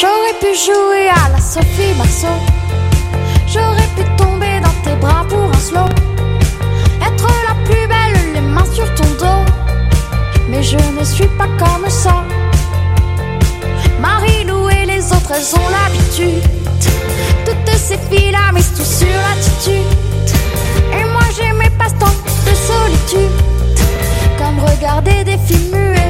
J'aurais pu jouer à la Sophie Marceau. J'aurais pu tomber dans tes bras pour un slow. Être la plus belle, les mains sur ton dos. Mais je ne suis pas comme ça. Marie-Lou et les autres, elles ont l'habitude. Toutes ces filles-là misent tout sur l'attitude. Et moi j'ai mes passe-temps de solitude, comme regarder des films muets.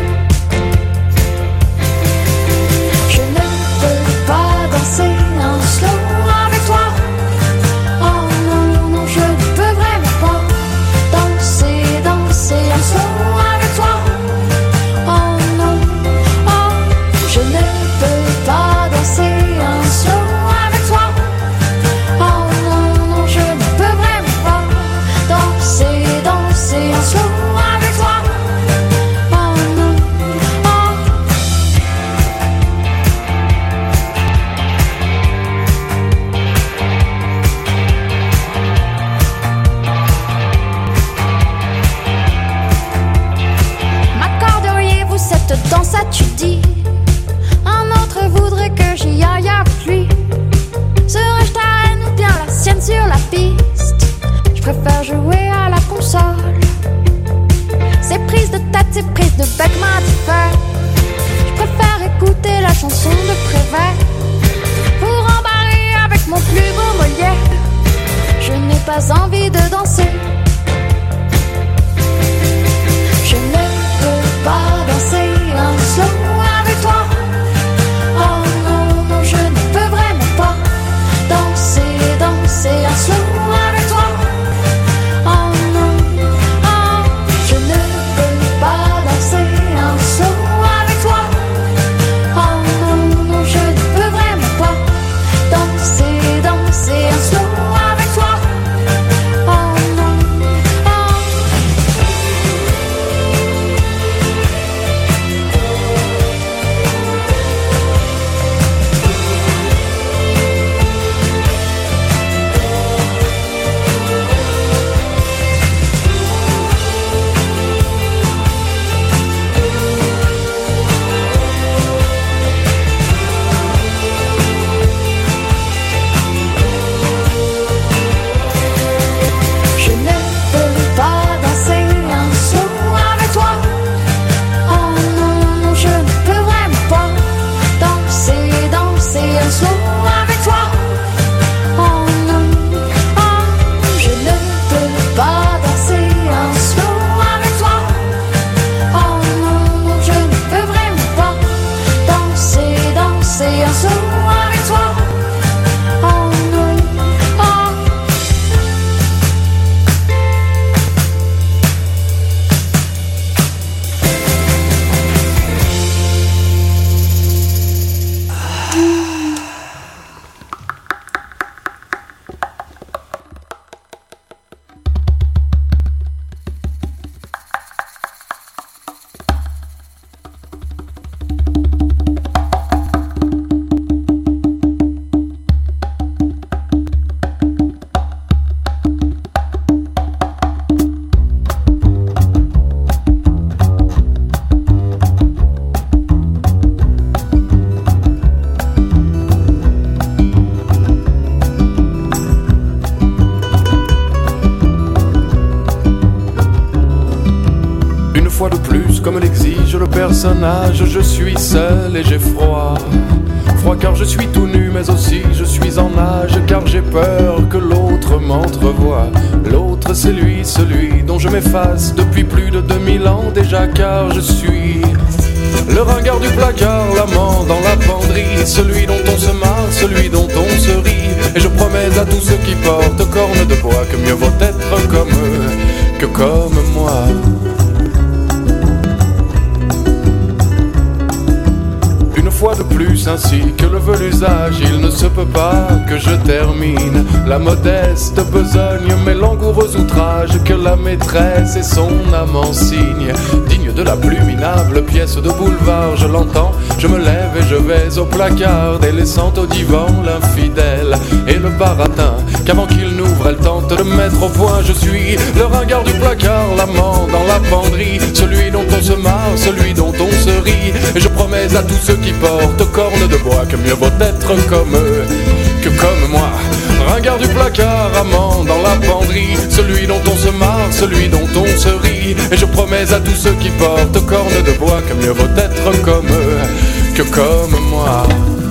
Je ne peux pas danser un slow avec toi. Oh non, non, je ne peux vraiment pas danser un slow avec toi. Oh non, oh, je ne peux pas danser un slow avec toi. Oh non, non, je ne peux vraiment pas danser un slow avec toi. Oh non, oh. M'accorderiez-vous cette danse, as-tu dit? Un autre voudrait que j'y aille avec lui. Serais-je ta reine ou bien la sienne sur la piste? Je préfère jouer à la console. Ces prises de tête, ces prises de bec m'indiffèrent. Je préfère écouter la chanson de Prévert pour embarrer avec mon plus beau Molière. Je n'ai pas envie de danser. Je ne peux pas danser un slow avec toi. Oh non, non, je ne peux vraiment pas danser un slow avec toi. Oh non, oh, je ne peux pas danser un slow avec toi. Oh non, non, je ne peux vraiment pas danser un slow avec toi. Oh non, oh. Je ne peux pas danser un slow avec toi. Oh non, non, je ne peux vraiment pas danser un slow avec toi. Oh non, oh, je ne peux pas danser un slow avec toi. Oh non, non, je ne peux vraiment pas danser un slow avec toi. Oh non, oh. Une fois de plus, comme l'exige le personnage, je suis seul et j'ai froid. Froid car je suis tout nu, mais aussi je suis en nage, car j'ai peur que l'autre m'entrevoie. L'autre c'est lui, celui dont je m'efface depuis plus de 2000 ans déjà, car je suis le ringard du placard, l'amant dans la penderie, celui dont on se marre, celui dont on se rit. Et je promets à tous ceux qui portent cornes de bois que mieux vaut être comme eux que comme moi. Une fois de plus, ainsi que le veut l'usage, il ne se peut pas que je termine la modeste besogne, mes langoureux outrages que la maîtresse et son amant signent. Digne de la plus minable pièce de boulevard, je l'entends, je me lève et je vais au placard, délaissant au divan l'infidèle et le baratin, qu'avant qu'il n'ouvre elle tente de mettre au point. Je suis le ringard du placard, l'amant dans la penderie, celui dont on se marre, celui dont on se rit. Et je promets promets à tous ceux qui portent cornes de bois que mieux vaut être comme eux que comme moi. Ringard du placard, amant dans la penderie, celui dont on se marre, celui dont on se rit. Et je promets à tous ceux qui portent cornes de bois que mieux vaut être comme eux que comme moi.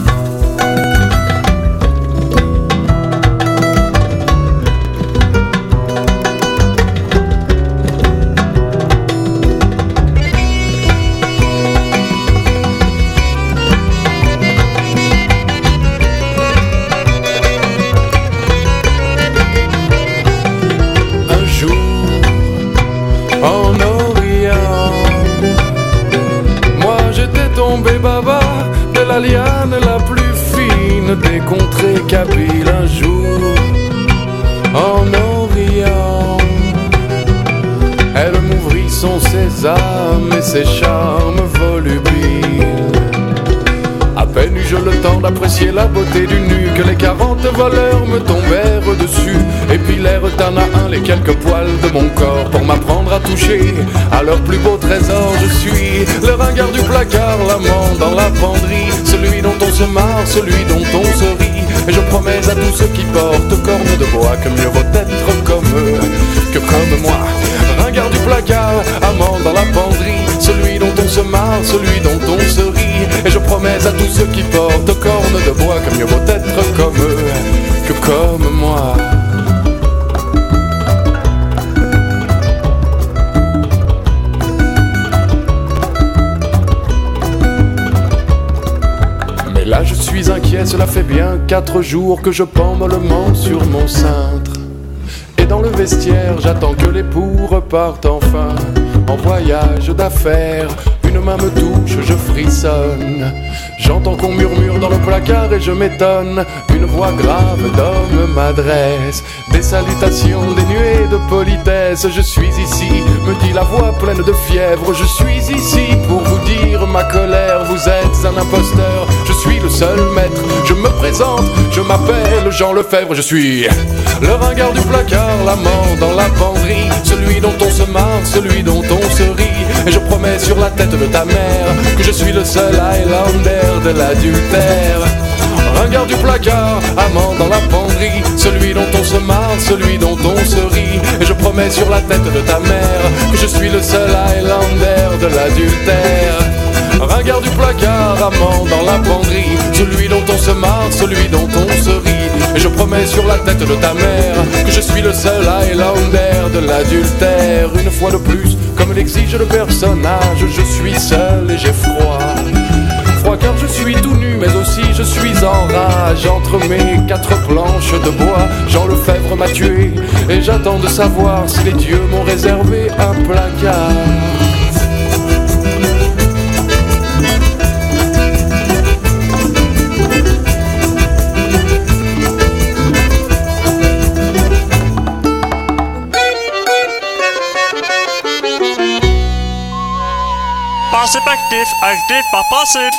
La liane la plus fine des contrées kabyles. Un jour, en Orient, elle m'ouvrit son sésame et ses charmes volubiles. À peine eus-je le temps d'apprécier la beauté du nu que les 40 voleurs me tombèrent dessus, épilèrent un à un les quelques poils de mon corps pour m'apprendre à toucher à leur plus beau trésor. Je suis le ringard du placard, l'amant dans la penderie, celui dont on se marre, celui dont on se rit. Et je promets à tous ceux qui portent cornes de bois que mieux vaut être comme eux que comme moi. Ringard du placard, amant dans la penderie, celui dont on se marre, celui dont on se rit. Et je promets à tous ceux qui portent cornes de bois que mieux vaut être comme eux que comme moi. Mais là je suis inquiet, cela fait bien 4 jours que je pends mollement sur mon cintre. Et dans le vestiaire, j'attends que l'époux reparte enfin en voyage d'affaires. Une main me touche, je frissonne. J'entends qu'on murmure dans le placard et je m'étonne. Une voix grave d'homme m'adresse des salutations dénuées de politesse. Je suis ici, me dit la voix pleine de fièvre. Je suis ici pour vous dire ma colère. Vous êtes un imposteur, je suis le seul maître. Je me présente, je m'appelle Jean Lefebvre. Je suis le ringard du placard, l'amant dans la penderie, celui dont on se marre, celui dont on se rit. Et je promets sur la tête de ta mère que je suis le seul Highlander de l'adultère. Ringard du placard, amant dans la penderie, celui dont on se marre, celui dont on se rit. Et je promets sur la tête de ta mère que je suis le seul Highlander de l'adultère. Ringard du placard, amant dans la penderie, celui dont on se marre, celui dont on se rit. Et je promets sur la tête de ta mère que je suis le seul Highlander de l'adultère. Une fois de plus, comme l'exige le personnage, je suis seul et j'ai froid. Froid car je suis tout nu, mais aussi je suis en rage. Entre mes 4 planches de bois, Jean Lefebvre m'a tué. Et j'attends de savoir si les dieux m'ont réservé un placard. Passive active, active par passive.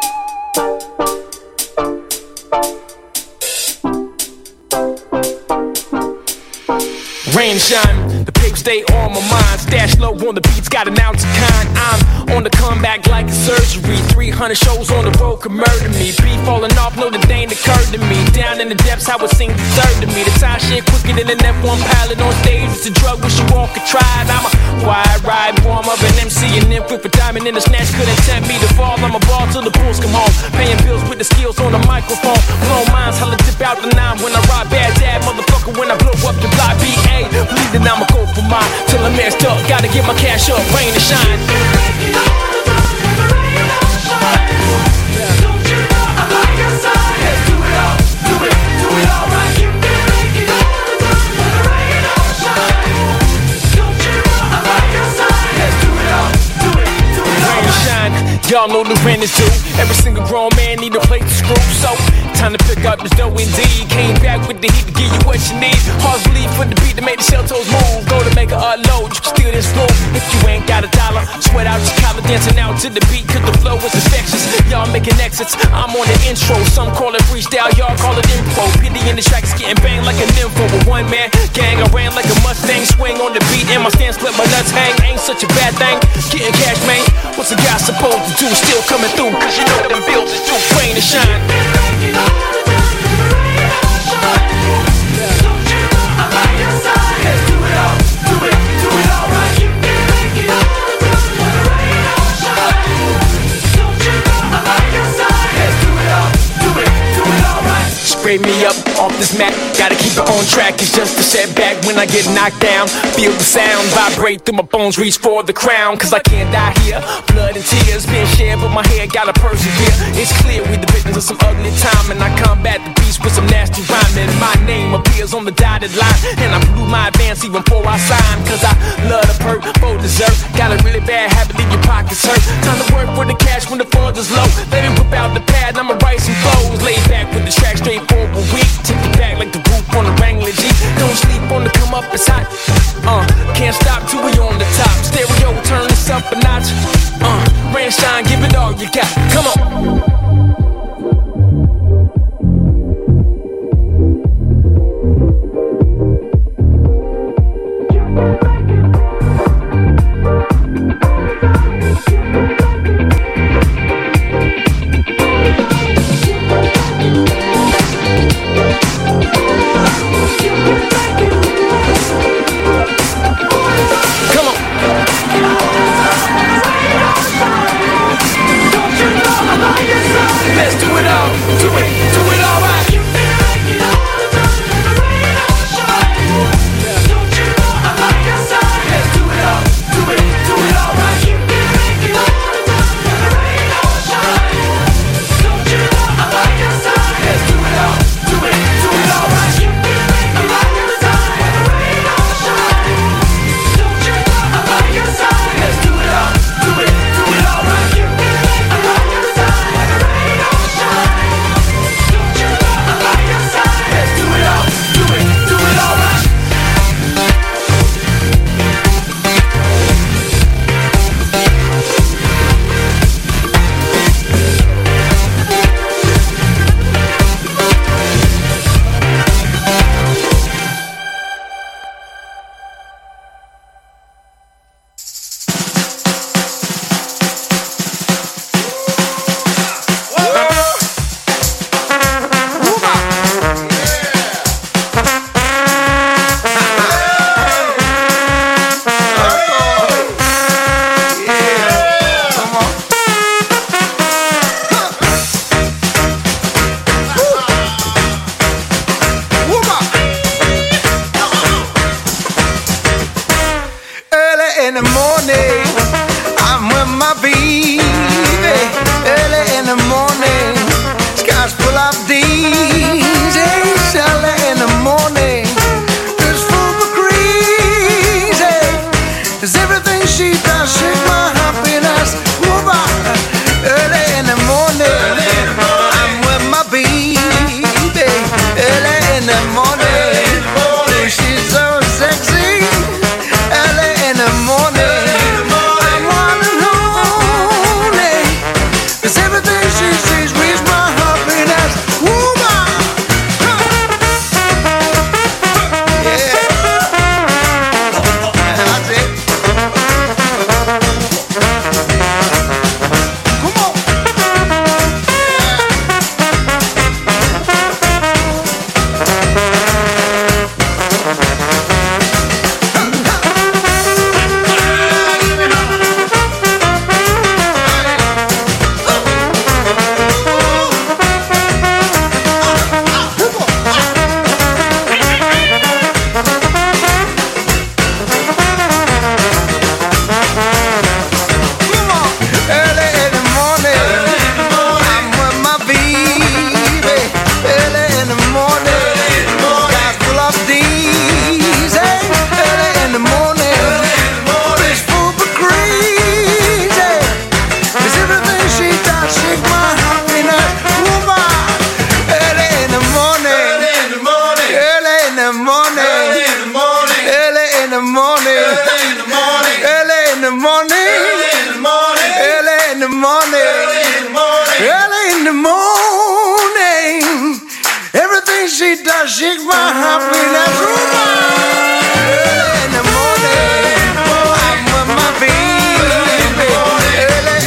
Rain and shine, the paper stay on my mind. Stash low on the beats, got an ounce of kind. I'm on the comeback like a surgery. 300 shows on the road could murder me. Beat falling off, no, the thing occurred to me. Down in the depths, I would sing the third to me. The time shit quicker than an F1 pilot on stage. It's a drug, wish you all could try it. I'm a wide ride, warm up an MC and then flip a diamond in the snatch. Couldn't tempt me to fall, I'm a ball till the bulls come home. Paying bills with the skills on the microphone. Blow minds, holla dip out the 9 when I ride bad dad, motherfucker, when I blow up the block. BA, believe that I'ma go for mine till I'm messed up. Gotta get my cash up, rain and shine. Don't you know I like your side? Let's do it all, do it all right. You can make it all the time, let the rain all shine. Don't you know I like your side? Let's do it all, do it rain and shine. Y'all know the rent is due. Every single grown man need a plate to screw. So time to pick up this dough indeed. Came back with the heat to give you what you need. Hard to believe for the beat to make the shell toes move. Go to make a unload, you can steal this flow. If you ain't got a dollar, sweat out your collar, dancing out to the beat, cause the flow is infectious. Y'all making exits, I'm on the intro. Some call it freestyle, y'all call it info. Pity in the track is getting banged like a nympho. With one man gang, I ran like a Mustang. Swing on the beat and my stance, let my nuts hang. Ain't such a bad thing, getting cash, man. What's a guy supposed to do? Still coming through, cause you know them bills is too plain to shine. Spray me up off this mat, gotta keep it on track. It's just a setback when I get knocked down. Feel the sound vibrate through my bones, reach for the crown. Cause I can't die here, blood and tears being shared, but my head gotta persevere. It's clear we the victims of some ugly time, and I combat the beast with some nasty rhyming. My name appears on the dotted line, and I blew my advance even before I signed. Cause I love the perk for dessert, got a really bad habit, leave your pockets hurt. Time to work for the cash when the funds is low. Let me whip out the pad, I'ma write some flows. Lay back with the track straight for a week. Take it back like the roof on the Wrangler Jeep. Don't sleep on the come up, it's hot. Can't stop till we on the top. Stereo, turn this up a notch. Rain, shine, give it all you got. Come on. Shake my happiness. Early in the morning, I'm with my baby. Early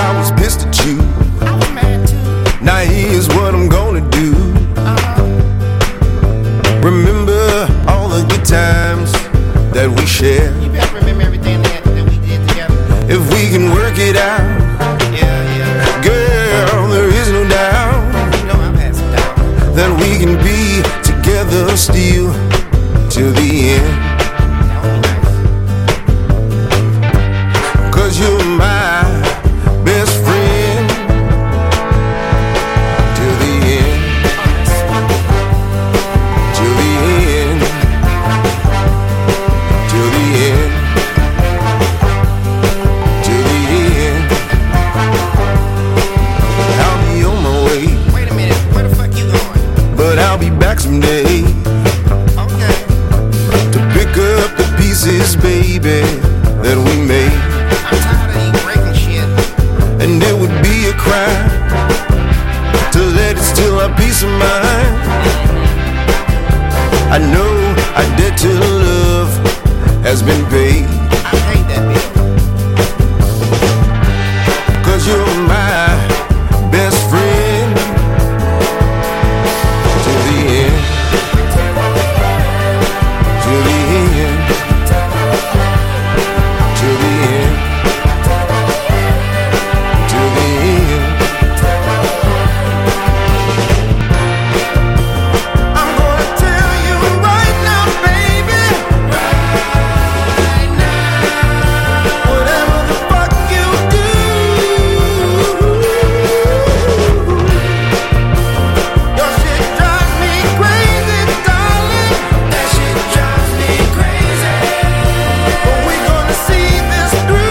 I was pissed at you. I was mad too. Now here's what I'm gonna do. Remember all the good times that we shared. You better remember everything that we did together. If we can work it out, Yeah. girl, there is no doubt You know I've had some doubt. that we can be together still till the end. That would be nice. 'Cause you're my best friend till the end. Till the end. Till the end. Till the end. I'll be on my way, Wait a minute, where the fuck you going? but I'll be back someday Okay. to pick up the pieces, baby, that we made. I'm tired of you breaking shit. And it would be a crime to let it steal our peace of mind. I know our debt to love has been paid. I paid that bill. 'Cause you're my best friend till the end. Till the end. Till the end. Till the end. I'm gonna tell you right now, baby. Right now. Whatever the fuck you do, your shit drives me crazy, darling. That shit drives me crazy. But we're gonna see this through.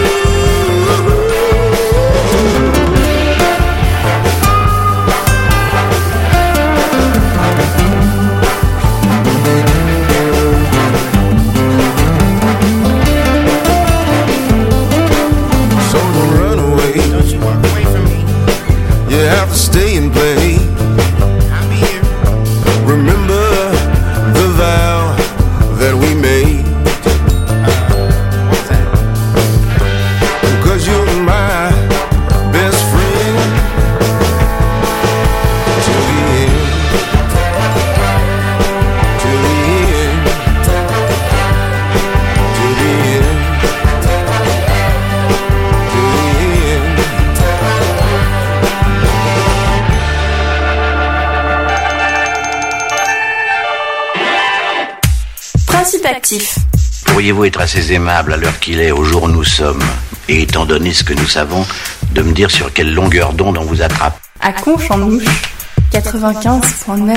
So don't run away. Don't you walk away from me. You have to stay and play. I'll be here. Remember the vow that we made. What's that? 'Cause you're my best friend till the end. Till the end. Till the end. Till the end. Principe actif. Pourriez-vous être assez aimable à l'heure qu'il est, au jour où nous sommes, et étant donné ce que nous savons, de me dire sur quelle longueur d'onde on vous attrape? À Conche-en-Ouche, 95.9.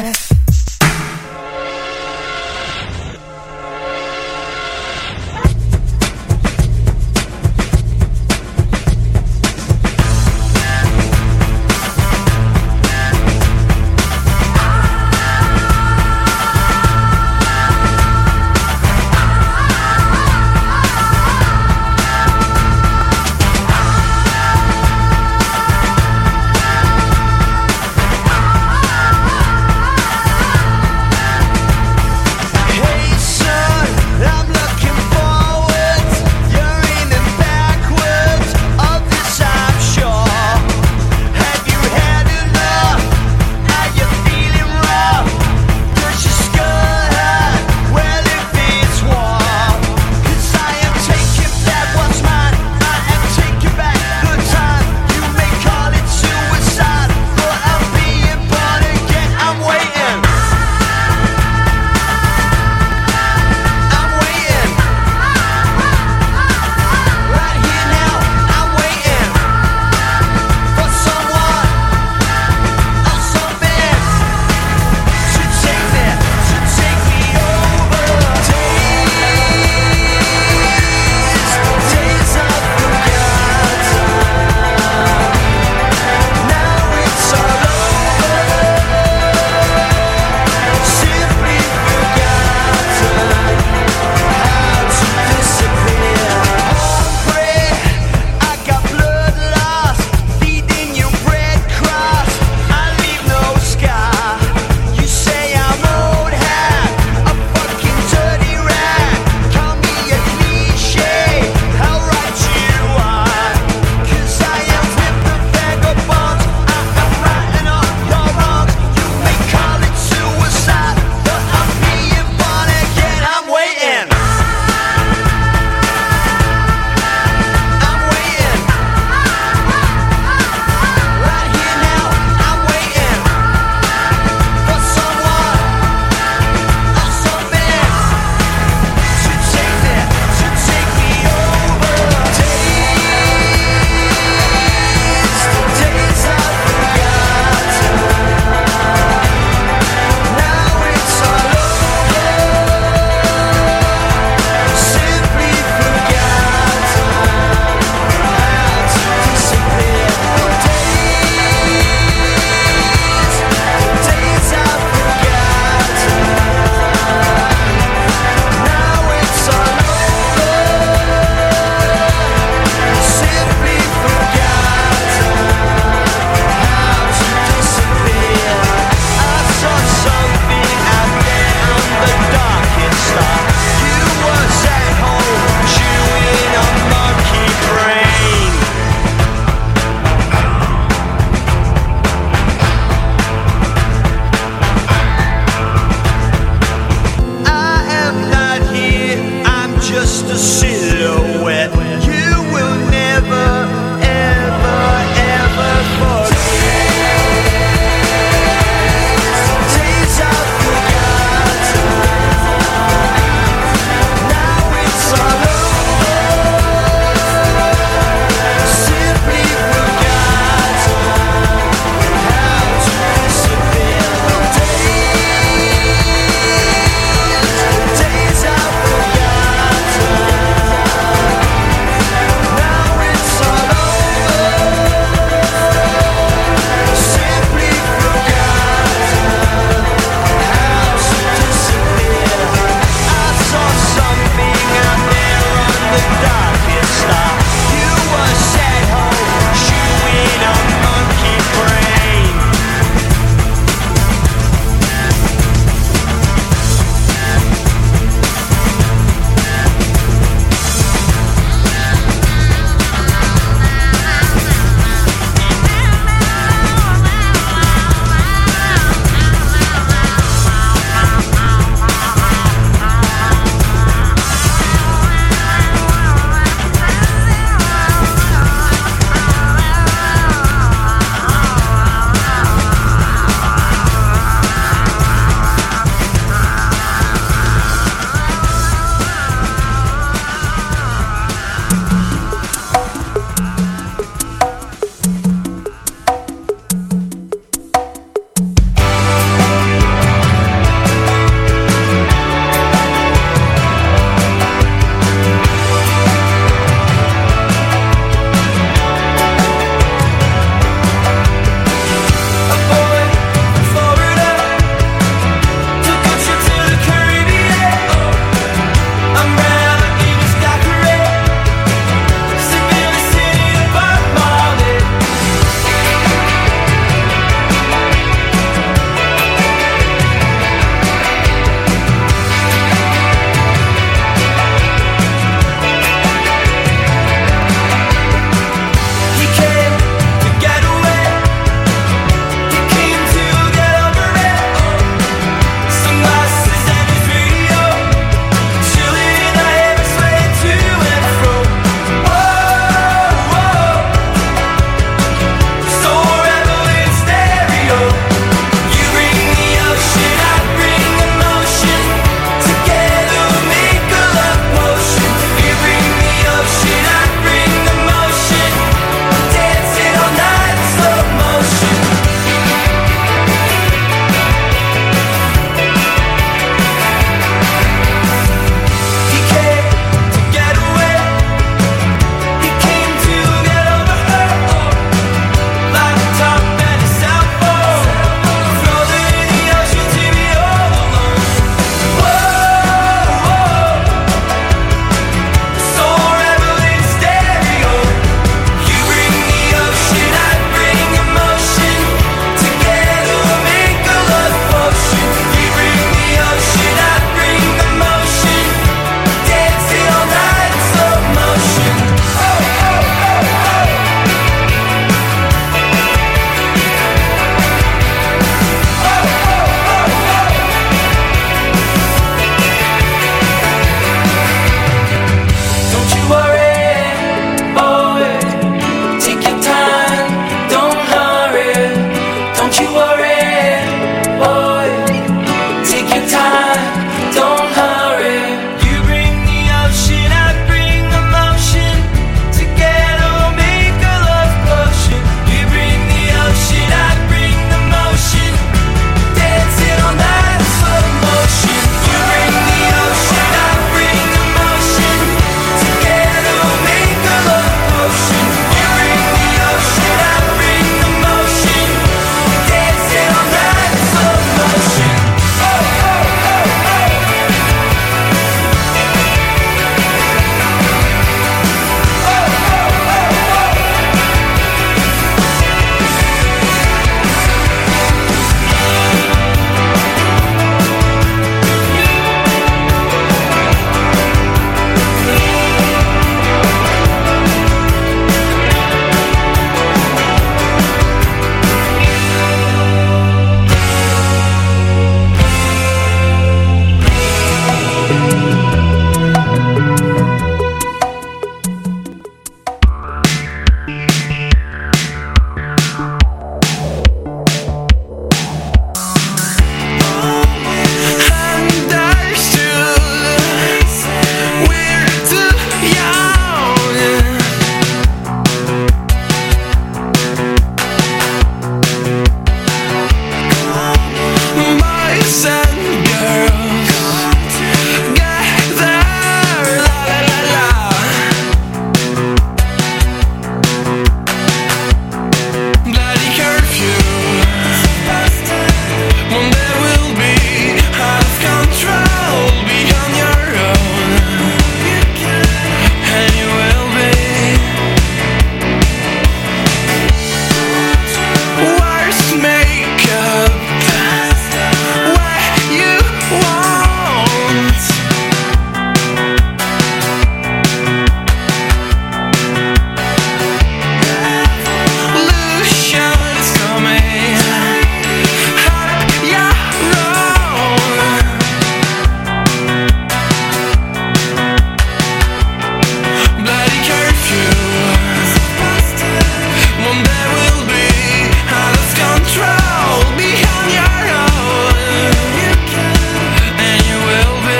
and there will be I lost control beyond your own. And you will be.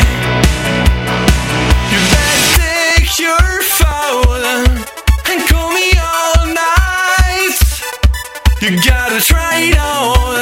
You better take your phone and call me all night. You gotta try it on.